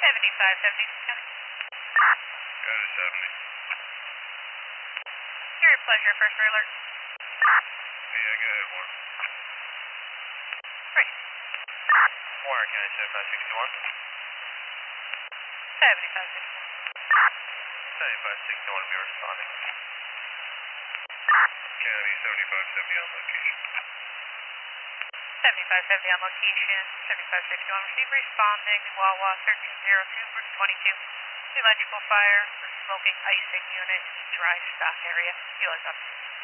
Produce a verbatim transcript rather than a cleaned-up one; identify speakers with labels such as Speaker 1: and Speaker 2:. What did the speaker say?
Speaker 1: seventy-five seventy.
Speaker 2: Go to seventy.
Speaker 1: Your pleasure, first alert.
Speaker 2: Yeah, go ahead, Warren.
Speaker 1: Ready.
Speaker 2: Warren County seventy-five sixty-one.
Speaker 1: seventy-five sixty-one.
Speaker 2: seventy-five sixty-one will be responding. County seventy-five seventy on location.
Speaker 1: seventy-five seventy on location. seventy-five sixty-one receive responding. Wawa thirteen oh two, Route twenty-two. Electrical fire, smoking icing unit, dry stock area. U S up.